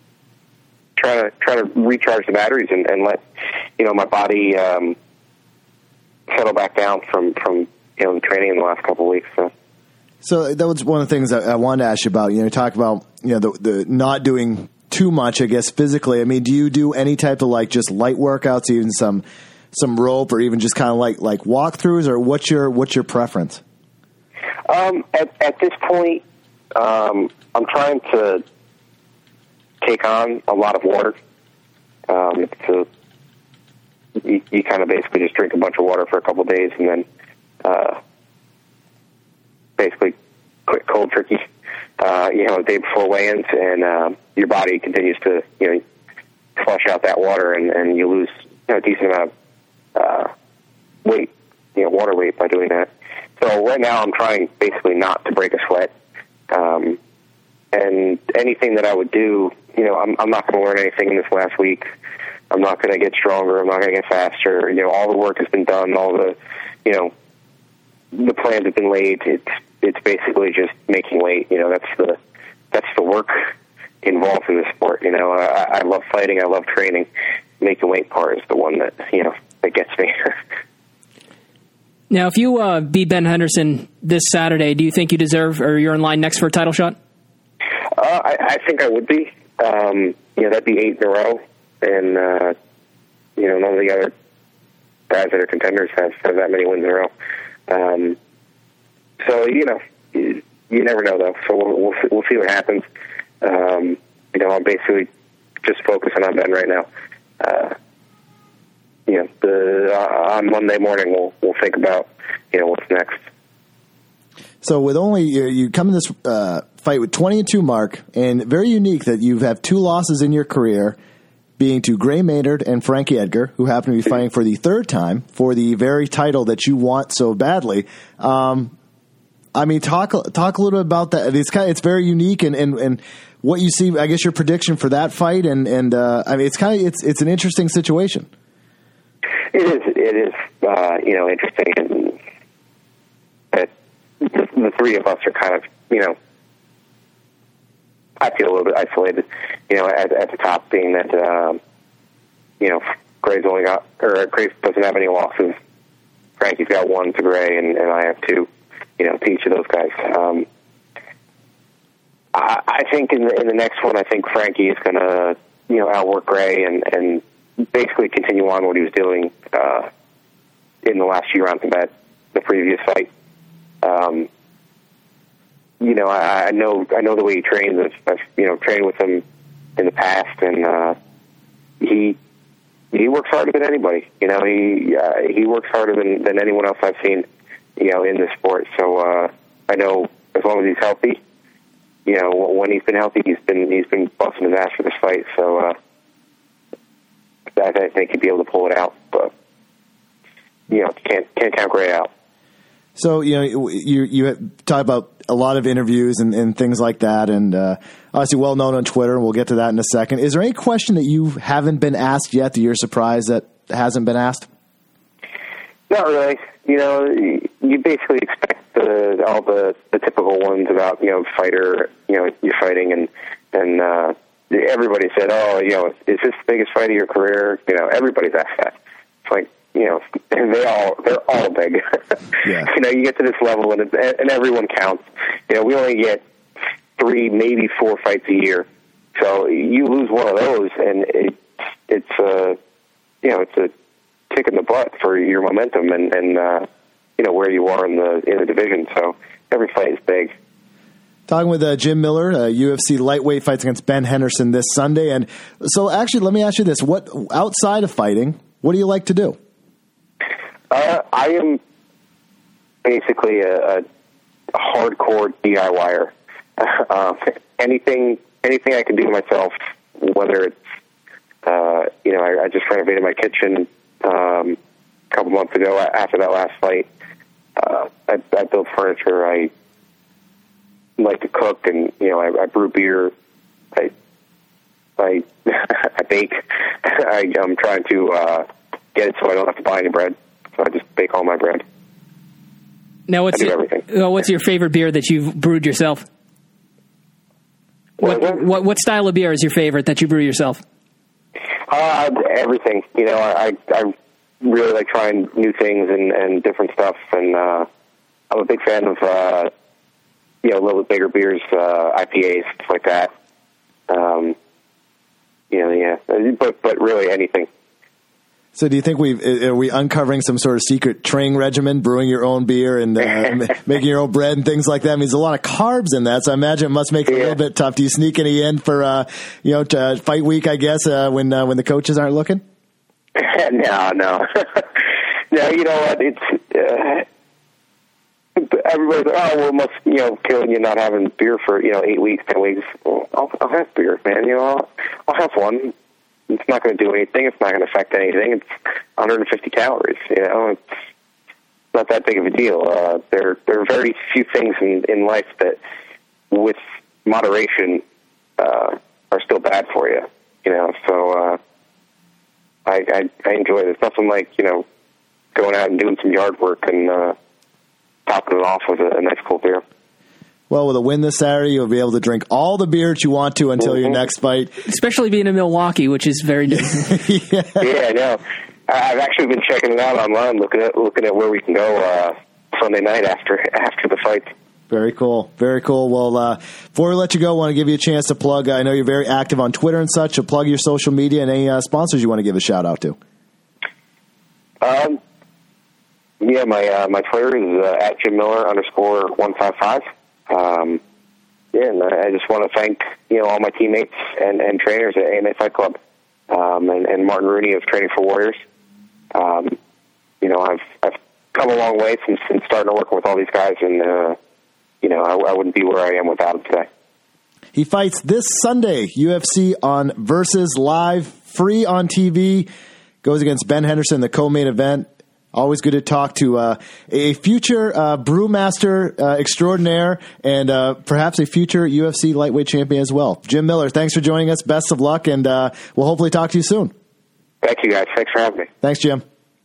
try to try to recharge the batteries and, and let you know my body um, settle back down from from you know the training in the last couple of weeks. So. So that was one of the things I wanted to ask you about. You know, talk about you know the, the not doing too much, I guess, physically. I mean, do you do any type of like just light workouts, even some some rope, or even just kind of like like walkthroughs, or what's your what's your preference? Um, at at this point, um, I'm trying to take on a lot of water. Um, so you, you kind of basically just drink a bunch of water for a couple of days, and then. Uh, basically quick cold turkey, uh, you know, the day before weigh-ins, and um, your body continues to, you know, flush out that water, and, and you lose you know, a decent amount of uh, weight, you know, water weight by doing that. So right now I'm trying basically not to break a sweat, um, and anything that I would do, you know, I'm, I'm not going to learn anything in this last week. I'm not going to get stronger. I'm not going to get faster. You know, all the work has been done. All the, you know, the plans have been laid. It's it's basically just making weight. You know, that's the that's the work involved in the sport. You know, I, I love fighting. I love training. Making weight part is the one that you know that gets me. Now, if you uh, beat Ben Henderson this Saturday, do you think you deserve, or you're in line next for a title shot? Uh, I, I think I would be. Um, you know, that'd be eight in a row, and uh, you know, none of the other guys that are contenders have, have that many wins in a row. Um, so, you know, you, you never know, though. So we'll, we'll, we'll see what happens. Um, you know, I'm basically just focusing on Ben right now. Uh, you know, the, uh, on Monday morning, we'll, we'll think about, you know, what's next. So with only, you, you come in this uh, fight with twenty and two mark, and very unique that you have two losses in your career, being to Gray Maynard and Frankie Edgar, who happen to be fighting for the third time for the very title that you want so badly. Um, I mean, talk talk a little bit about that. It's kind of, it's very unique, and, and, and what you see. I guess your prediction for that fight, and and uh, I mean, it's kind of it's it's an interesting situation. It is. It is. Uh, you know, interesting, and that the, the three of us are kind of you know. I feel a little bit isolated, you know, at, at the top, being that, um, you know, Gray's only got, or Gray doesn't have any losses. Frankie's got one to Gray, and, and I have two, you know, to each of those guys. Um, I, I think in the, in the next one, I think Frankie is going to, you know, outwork Gray and, and basically continue on what he was doing uh, in the last few rounds of that, the previous fight. Um, You know, I, I know I know the way he trains. I've, I've you know trained with him in the past, and uh, he he works harder than anybody. You know, he uh, he works harder than, than anyone else I've seen. You know, in this sport. So uh, I know as long as he's healthy, you know, when he's been healthy, he's been he's been busting his ass for this fight. So uh, I, I think he'd be able to pull it out. But you know, can't can't count Gray out. So, you know, you you talk about a lot of interviews and, and things like that, and uh, obviously well known on Twitter, and we'll get to that in a second. Is there any question that you haven't been asked yet that you're surprised that hasn't been asked? Not really. You know, you basically expect the, all the, the typical ones about, you know, fighter, you know, you're fighting, and, and uh, everybody said, oh, you know, is this the biggest fight of your career? You know, everybody's asked that. It's like, you know, and they all, they're all big. Yeah. You know, you get to this level and, it, and everyone counts. You know, we only get three, maybe four fights a year. So you lose one of those and it, it's a, you know, it's a kick in the butt for your momentum and, and uh, you know, where you are in the, in the division. So every fight is big. Talking with uh, Jim Miller, uh, U F C lightweight fights against Ben Henderson this Sunday. And so actually, let me ask you this. What, outside of fighting, what do you like to do? Uh, I am basically a, a hardcore D I Y er. Uh, anything, anything I can do myself, whether it's, uh, you know, I, I just renovated my kitchen um, a couple months ago after that last fight. Uh, I, I build furniture. I like to cook, and you know, I, I brew beer. I I, I bake. I, I'm trying to uh, get it so I don't have to buy any bread. so I just bake all my bread. Now, what's I do your, everything. uh, what's your favorite beer that you've brewed yourself? What, What, what what style of beer is your favorite that you brew yourself? Uh, everything. You know, I I really like trying new things and, and different stuff, and uh, I'm a big fan of uh, you know a little bit bigger beers, uh, I P As, stuff like that. Um, you know, yeah, but but really anything. So do you think we've, are we uncovering some sort of secret training regimen, brewing your own beer and uh, making your own bread and things like that? I mean, there's a lot of carbs in that, so I imagine it must make it yeah. a little bit tough. Do you sneak any in for, uh, you know, to fight week, I guess, uh, when uh, when the coaches aren't looking? no, no. no, you know what, it's, uh, everybody's like, oh, well, it must, you know, killing you not having beer for, you know, eight weeks, ten weeks. Well, I'll, I'll have beer, man, you know, I'll, I'll have one. It's not going to do anything. It's not going to affect anything. It's one hundred fifty calories. You know, it's not that big of a deal. Uh, there, there are very few things in, in life that, with moderation, uh, are still bad for you. You know, so uh, I, I, I enjoy it. It's nothing like, you know, going out and doing some yard work and uh, topping it off with a, a nice cold beer. Well, with a win this Saturday, you'll be able to drink all the beer that you want to until mm-hmm. your next fight. Especially being in Milwaukee, which is very different. yeah. yeah, I know. I've actually been checking it out online, looking at looking at where we can go uh, Sunday night after after the fight. Very cool. Very cool. Well, uh, before we let you go, I want to give you a chance to plug. I know you're very active on Twitter and such. So plug your social media and any uh, sponsors you want to give a shout out to. Um, yeah, my uh, my Twitter is uh, at Jim Miller underscore one five five. Um, yeah, and I just want to thank, you know, all my teammates and, and trainers at A M A Fight Club, um, and, and Martin Rooney of Training for Warriors. Um, you know, I've I've come a long way since, since starting to work with all these guys, and uh, you know, I, I wouldn't be where I am without them today. He fights this Sunday, U F C on Versus Live, free on T V. Goes against Ben Henderson, the co-main event. Always good to talk to uh, a future uh, brewmaster uh, extraordinaire and uh, perhaps a future U F C lightweight champion as well. Jim Miller, thanks for joining us. Best of luck, and uh, we'll hopefully talk to you soon. Thank you, guys. Thanks for having me. Thanks, Jim.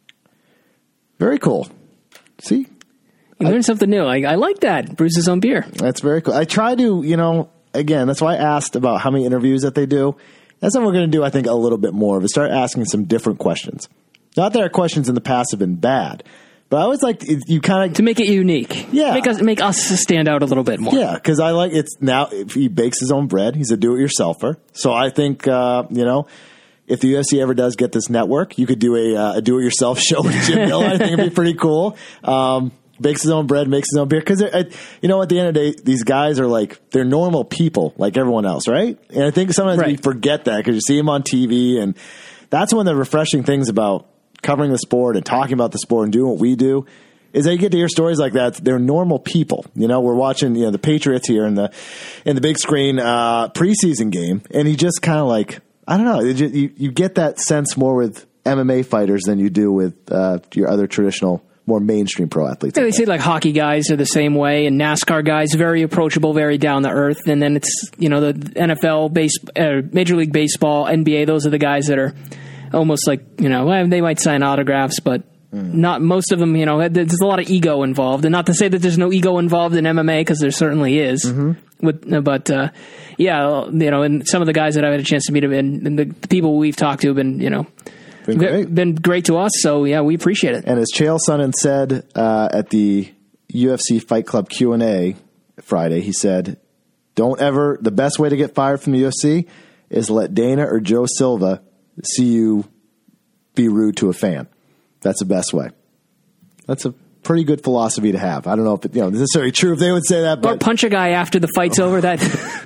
Very cool. See? You learned something new. I, I like that. Brews his own beer. That's very cool. I try to, you know, again, that's why I asked about how many interviews that they do. That's what we're going to do, I think, a little bit more of is start asking some different questions. Not that our questions in the past have been bad, but I always like to, you kind of to make it unique. Yeah, make us make us stand out a little bit more. Yeah, because I like it's now. If he bakes his own bread, he's a do-it-yourselfer. So I think uh, you know, if the U F C ever does get this network, you could do a, uh, a do-it-yourself show with Jim Miller. I think it'd be pretty cool. Um, bakes his own bread, makes his own beer. Because you know, at the end of the day, these guys are like they're normal people, like everyone else, right? And I think sometimes right. we forget that because you see them on T V, and that's one of the refreshing things about covering the sport and talking about the sport and doing what we do is that you get to hear stories like that. They're normal people. You know, we're watching, you know, the Patriots here in the, in the big screen, uh, preseason game. And you just kind of like, I don't know, you, you get that sense more with M M A fighters than you do with, uh, your other traditional, more mainstream pro athletes. Yeah, they say like hockey guys are the same way, and NASCAR guys very approachable, very down to earth. And then it's, you know, the N F L, base, uh, Major League Baseball, N B A. Those are the guys that are almost like, you know, well, they might sign autographs, but mm. not most of them. You know, there's a lot of ego involved, and not to say that there's no ego involved in M M A because there certainly is. Mm-hmm. With, but uh, yeah, you know, and some of the guys that I've had a chance to meet have been, and the people we've talked to have been, you know. Been great. been great to us, so yeah, we appreciate it. And as Chael Sonnen said uh, at the U F C Fight Club Q and A Friday, he said, don't ever, the best way to get fired from the U F C is let Dana or Joe Silva see you be rude to a fan. That's the best way. That's a pretty good philosophy to have. I don't know if it, you know, necessarily true if they would say that, but or punch a guy after the fight's over. That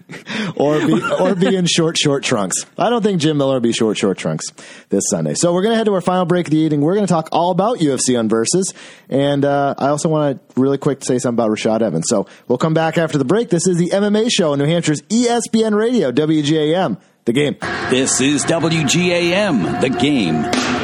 or be or be in short short trunks. I don't think Jim Miller will be short short trunks this Sunday. So we're going to head to our final break of the evening. We're going to talk all about U F C on Versus, and uh, I also want to really quick say something about Rashad Evans. So we'll come back after the break. This is the M M A show on New Hampshire's E S P N Radio, W G A M, The Game. This is W G A M, The Game.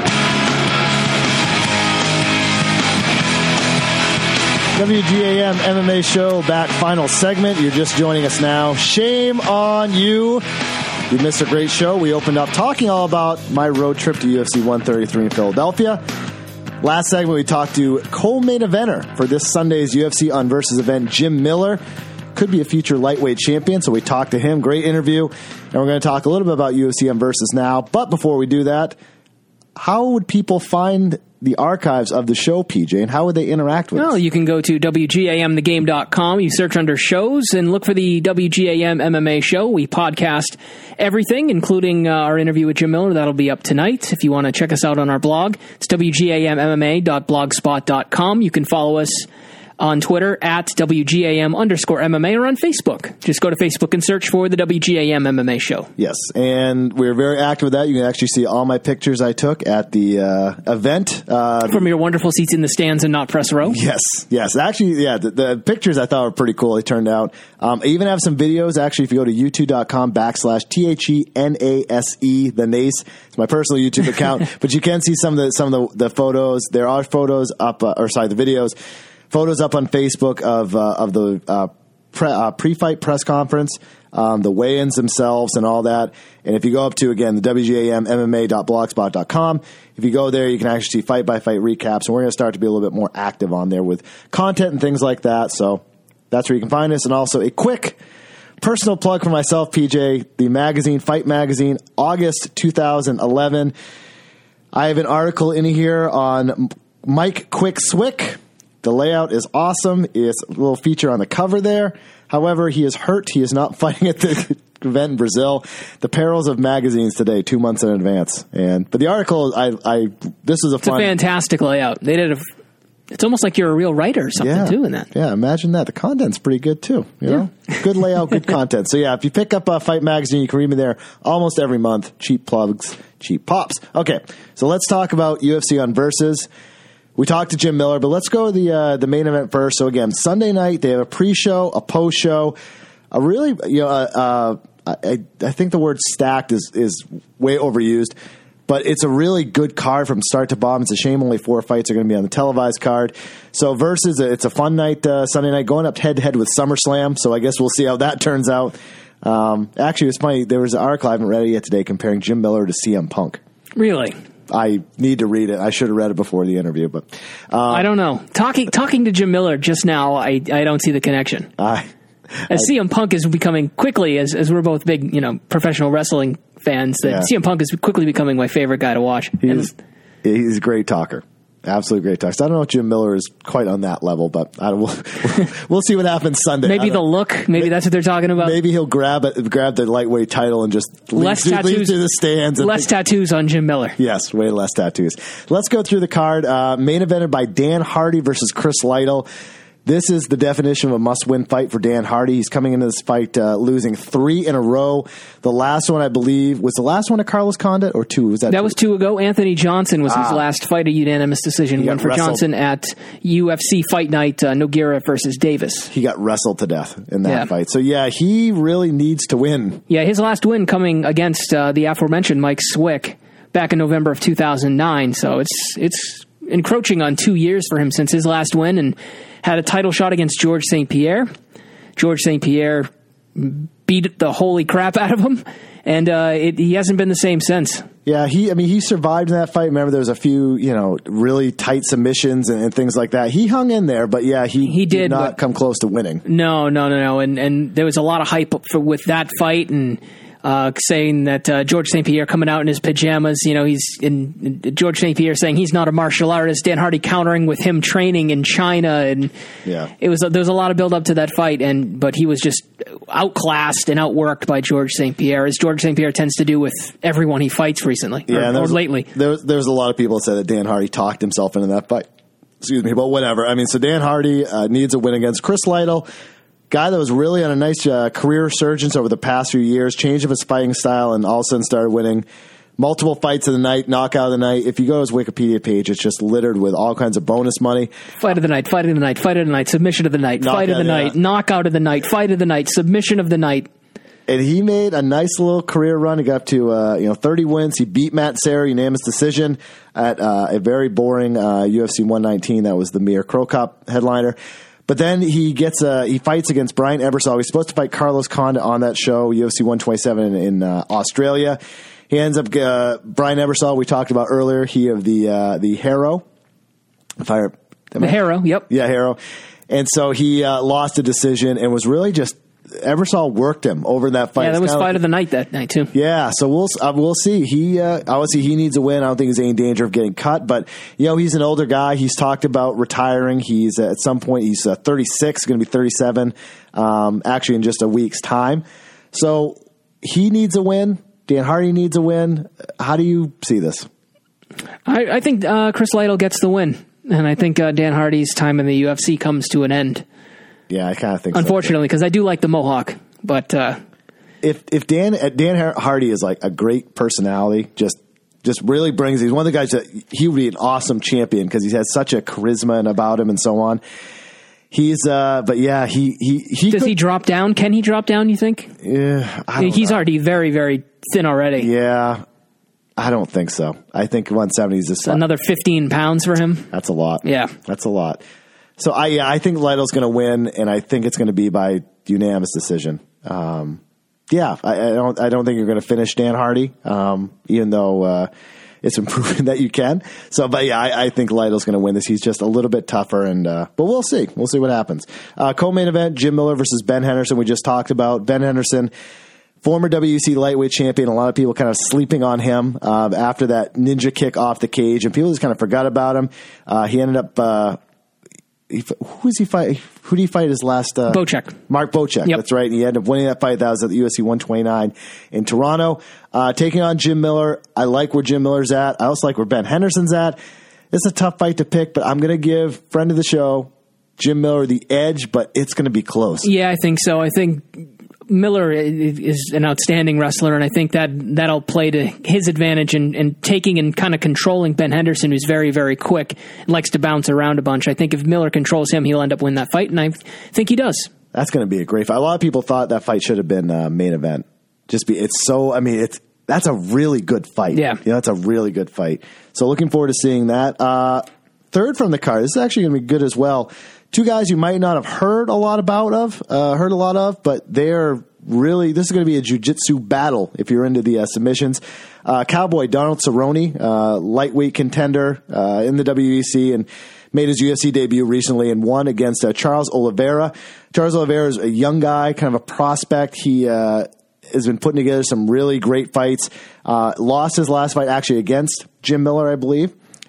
W G A M M M A show back, final segment. You're just joining us now. Shame on you. You missed a great show. We opened up talking all about my road trip to U F C one thirty-three in Philadelphia. Last segment, we talked to co-main eventer for this Sunday's U F C On Versus event, Jim Miller. Could be a future lightweight champion, so we talked to him. Great interview. And we're going to talk a little bit about U F C On Versus now. But before we do that, how would people find the archives of the show, P J, and how would they interact with well, us? Well, you can go to W G A M the game dot com. You search under shows and look for the W G A M M M A show. We podcast everything, including uh, our interview with Jim Miller. That'll be up tonight. If you want to check us out on our blog, it's W G A M M M A dot blogspot dot com. You can follow us on Twitter at W G A M underscore M M A or on Facebook. Just go to Facebook and search for the W G A M M M A show. Yes, and we're very active with that. You can actually see all my pictures I took at the uh, event. Uh, From your wonderful seats in the stands and not press row. Yes, yes. Actually, yeah, the, the pictures I thought were pretty cool. They turned out. Um, I even have some videos. Actually, if you go to youtube.com backslash T-H-E-N-A-S-E, the Nace. It's my personal YouTube account. But you can see some of the some of the, the photos. There are photos up, uh, or sorry, the videos. Photos up on Facebook of uh, of the uh, pre, uh, pre-fight press conference, um, the weigh-ins themselves, and all that. And if you go up to, again, the W G A M M M A dot blogspot dot com, if you go there, you can actually see fight-by-fight recaps. And we're going to start to be a little bit more active on there with content and things like that. So that's where you can find us. And also a quick personal plug for myself, P J, the magazine, Fight Magazine, August two thousand eleven. I have an article in here on Mike Quick Swick. The layout is awesome. It's a little feature on the cover there. However, he is hurt. He is not fighting at the event in Brazil. The perils of magazines today, two months in advance. And but the article, I, I this is a it's fun. It's a fantastic layout. They did a. It's almost like you're a real writer or something yeah, too in that. Yeah, imagine that. The content's pretty good too. You yeah. know, good layout, good content. So yeah, if you pick up a Fight Magazine, you can read me there almost every month. Cheap plugs, cheap pops. Okay, so let's talk about U F C On Versus. We talked to Jim Miller, but let's go to the uh, the main event first. So again, Sunday night they have a pre-show, a post-show, a really you know uh, uh, I I think the word stacked is is way overused, but it's a really good card from start to bottom. It's a shame only four fights are going to be on the televised card. So versus it's a fun night uh, Sunday night going up head to head with SummerSlam. So I guess we'll see how that turns out. Um, actually, it's funny. There was an article I haven't read it yet today comparing Jim Miller to C M Punk. Really. I need to read it. I should have read it before the interview, but um, I don't know. Talking talking to Jim Miller just now, I, I don't see the connection. I, as I, C M Punk is becoming quickly, as as we're both big, you know, professional wrestling fans, that yeah. C M Punk is quickly becoming my favorite guy to watch. He's, and, he's a great talker. Absolutely great talker. So I don't know if Jim Miller is quite on that level, but I don't, we'll, we'll see what happens Sunday. Maybe the look. Maybe, maybe that's what they're talking about. Maybe he'll grab it, grab the lightweight title and just less leave, tattoos, leave to the stands. And less think, tattoos on Jim Miller. Yes, way less tattoos. Let's go through the card. Uh, main evented by Dan Hardy versus Chris Lytle. This is the definition of a must-win fight for Dan Hardy. He's coming into this fight uh, losing three in a row. The last one, I believe, was the last one a Carlos Condit or two? Was that that two? was two ago. Anthony Johnson was ah. his last fight, a unanimous decision win for wrestled. Johnson at U F C Fight Night, uh, Nogueira versus Davis. He got wrestled to death in that yeah. fight. So, yeah, he really needs to win. Yeah, his last win coming against uh, the aforementioned Mike Swick back in November of two thousand nine. So it's it's encroaching on two years for him since his last win, and had a title shot against George Saint Pierre. George Saint Pierre beat the holy crap out of him, and uh, it, he hasn't been the same since. Yeah, he. I mean, he survived in that fight. Remember, there was a few, you know, really tight submissions and, and things like that. He hung in there, but yeah, he, he did, did not but, come close to winning. No, no, no, no. And and there was a lot of hype for with that fight, and uh, saying that uh, George Saint Pierre coming out in his pajamas. You know, he's in George Saint Pierre saying he's not a martial artist. Dan Hardy countering with him training in China, and yeah, it was there was a lot of build up to that fight, and but he was just outclassed and outworked by George Saint Pierre, as George Saint Pierre tends to do with everyone he fights recently yeah, or, or lately. There, there's a lot of people that say that Dan Hardy talked himself into that fight. Excuse me, but whatever. I mean, so Dan Hardy uh, needs a win against Chris Lytle. Guy that was really on a nice uh, career resurgence over the past few years, change of his fighting style, and all of a sudden started winning multiple fights of the night, knockout of the night. If you go to his Wikipedia page, it's just littered with all kinds of bonus money. Fight of the night, fight of the night, fight of the night, submission of the night, knockout, fight of the yeah. night, knockout of the night, fight of the night, submission of the night. And he made a nice little career run. He got up to uh, you know thirty wins. He beat Matt Serra, unanimous decision at uh, a very boring uh, U F C one nineteen. That was the Mir Crow Cup headliner. But then he gets uh, he fights against Brian Ebersol. He's supposed to fight Carlos Condit on that show, U F C one twenty-seven in, in uh, Australia. He ends up uh, Brian Ebersol. We talked about earlier. He of the uh, the Harrow If I, The Harrow, yep. Yeah, Harrow. And so he uh, lost a decision and was really just, Ebersol worked him over that fight. Yeah, that was fight like, of the night that night, too. Yeah, so we'll uh, we'll see. He uh, obviously he needs a win. I don't think he's any danger of getting cut, but you know he's an older guy. He's talked about retiring. He's uh, at some point he's uh, thirty-six, going to be thirty-seven, um, actually in just a week's time. So he needs a win. Dan Hardy needs a win. How do you see this? I, I think uh, Chris Lytle gets the win, and I think uh, Dan Hardy's time in the U F C comes to an end. Yeah, I kind of think unfortunately, because so I do like the Mohawk, but uh, if if Dan Dan Hardy is like a great personality, just just really brings. He's one of the guys that he would be an awesome champion because he has such a charisma and about him and so on. He's, uh, but yeah, he he he does could, he drop down? Can he drop down? You think? Yeah, I don't he's know. already very very thin already. Yeah, I don't think so. I think one seventy is just another fifteen pounds for him. That's a lot. Yeah, that's a lot. So I yeah, I think Lytle's going to win, and I think it's going to be by unanimous decision. Um, yeah, I, I don't I don't think you're going to finish Dan Hardy, um, even though uh, it's been proven that you can. So, but yeah, I, I think Lytle's going to win this. He's just a little bit tougher, and uh, but we'll see. We'll see what happens. Uh, co-main event: Jim Miller versus Ben Henderson. We just talked about Ben Henderson. Former W C lightweight champion. A lot of people kind of sleeping on him uh, after that ninja kick off the cage, and people just kind of forgot about him. Uh, he ended up. Uh, he, who was he fight? Who did he fight his last? Uh, Bocek. Mark Bocek. Yep. That's right. And he ended up winning that fight. That was at the U F C one twenty-nine in Toronto. Uh, taking on Jim Miller. I like where Jim Miller's at. I also like where Ben Henderson's at. It's a tough fight to pick, but I'm going to give friend of the show Jim Miller the edge, but it's going to be close. Yeah, I think so. I think Miller is an outstanding wrestler, and I think that that'll play to his advantage in, in taking and kind of controlling Ben Henderson, who's very, very quick and likes to bounce around a bunch. I think if Miller controls him, he'll end up winning that fight, and I think he does. That's going to be a great fight. A lot of people thought that fight should have been uh, main event. Just be, it's so, I mean, it's that's a really good fight. Yeah. You know, that's a really good fight. So looking forward to seeing that. Uh, third from the card, this is actually going to be good as well. Two guys you might not have heard a lot about of, uh, heard a lot of, but they're really, this is going to be a jiu-jitsu battle if you're into the uh, submissions. Uh, Cowboy Donald Cerrone, uh, lightweight contender uh, in the W E C and made his U F C debut recently and won against uh, Charles Oliveira. Charles Oliveira is a young guy, kind of a prospect. He uh, has been putting together some really great fights. Uh, lost his last fight actually against Jim Miller, I believe.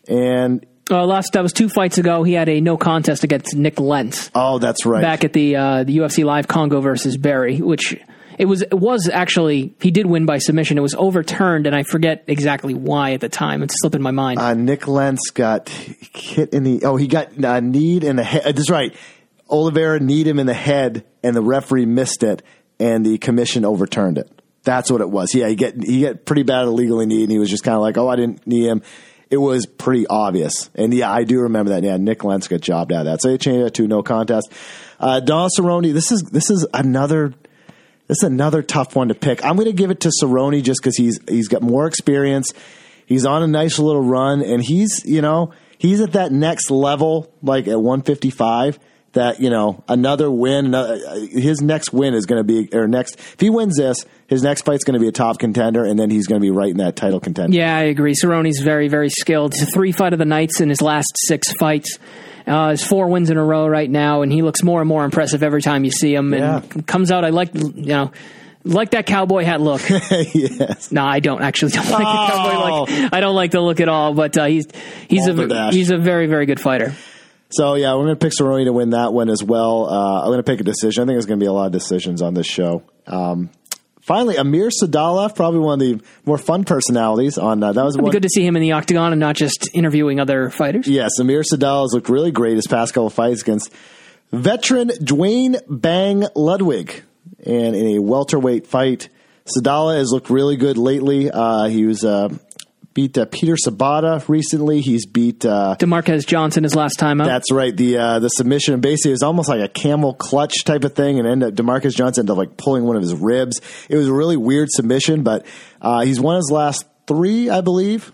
And Uh, last that was two fights ago. He had a no contest against Nick Lentz. Oh, that's right. Back at the uh, the U F C Live Congo versus Barry, which it was it was actually he did win by submission. It was overturned, and I forget exactly why at the time. It's slipping my mind. Uh, Nick Lentz got hit in the oh he got uh, kneed in the head. That's right. Oliveira kneed him in the head, and the referee missed it, and the commission overturned it. That's what it was. Yeah, he get he got pretty bad illegally kneed, and he was just kind of like, oh, I didn't knee him. It was pretty obvious. And yeah, I do remember that. Yeah, Nick Lentz got jobbed out of that. So they changed that to no contest. Uh, Donald Cerrone, this is, this is another, this is another tough one to pick. I'm going to give it to Cerrone just because he's, he's got more experience. He's on a nice little run and he's, you know, he's at that next level, like at one fifty-five. That, you know, another win, another, his next win is going to be, or next, if he wins this, his next fight's going to be a top contender, and then he's going to be right in that title contender. Yeah, I agree. Cerrone's very, very skilled. He's a three fight of the nights in his last six fights. Uh, his four wins in a row right now, and he looks more and more impressive every time you see him. And yeah. comes out, I like, you know, like that cowboy hat look. Yes. No, I don't actually don't like oh. the cowboy look. I don't like the look at all, but uh, he's he's a, he's a very, very good fighter. So, yeah, we're going to pick Cerrone to win that one as well. Uh, I'm going to pick a decision. I think there's going to be a lot of decisions on this show. Um, finally, Amir Sadalov, probably one of the more fun personalities. On uh, that was It'd one. be good to see him in the octagon and not just interviewing other fighters. Yes, Amir Sadalov looked really great his past couple of fights against veteran Dwayne Bang Ludwig. And in a welterweight fight, Sadalov has looked really good lately. Uh, he was... Uh, Beat uh, Peter Sabata recently. He's beat uh, DeMarquez Johnson his last time out. That's right. The uh, the submission basically is almost like a camel clutch type of thing, and ended up DeMarquez Johnson ended up like pulling one of his ribs. It was a really weird submission, but uh, he's won his last three, I believe.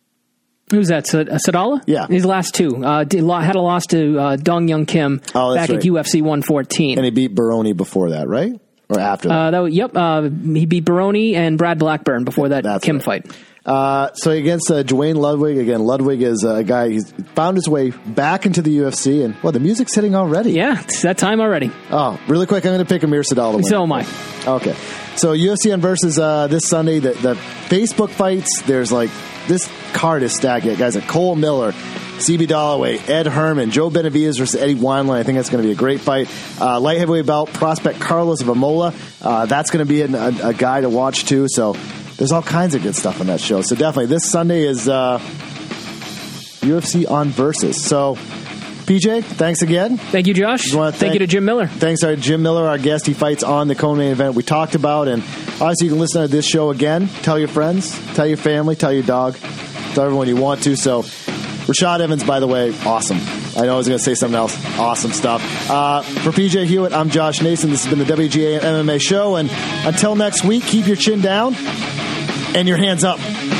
Who's that? Sadala? Yeah, his last two. Uh, had a loss to uh, Dong Young Kim oh, back right. at U F C one fourteen, and he beat Baroni before that, right? Or after that? Uh, that was, yep. Uh, he beat Baroni and Brad Blackburn before that That's Kim right. fight. Uh, so against uh, Dwayne Ludwig, again, Ludwig is a guy who's found his way back into the U F C, and, well, the music's hitting already. Yeah, it's that time already. Oh, really quick, I'm going to pick Amir Sadal to win. So am I. Okay. So U F C on versus uh, this Sunday, the, the Facebook fights, there's like, this card is stacked. You got guys like Cole Miller, C B Dalloway, Ed Herman, Joe Benavidez versus Eddie Wineland. I think that's going to be a great fight. Uh, light heavyweight bout, prospect Carlos Vamola. Uh, that's going to be a, a, a guy to watch too. So there's all kinds of good stuff on that show. So definitely this Sunday is uh, U F C on Versus. So P J, thanks again. Thank you, Josh. Thank, thank you to Jim Miller. Thanks to Jim Miller, our guest. He fights on the co-main event we talked about. And obviously you can listen to this show again. Tell your friends, tell your family, tell your dog, tell everyone you want to. So Rashad Evans, by the way, awesome. I know I was going to say something else. Awesome stuff. Uh, for P J Hewitt, I'm Josh Nason. This has been the W G A M M A show. And until next week, keep your chin down and your hands up.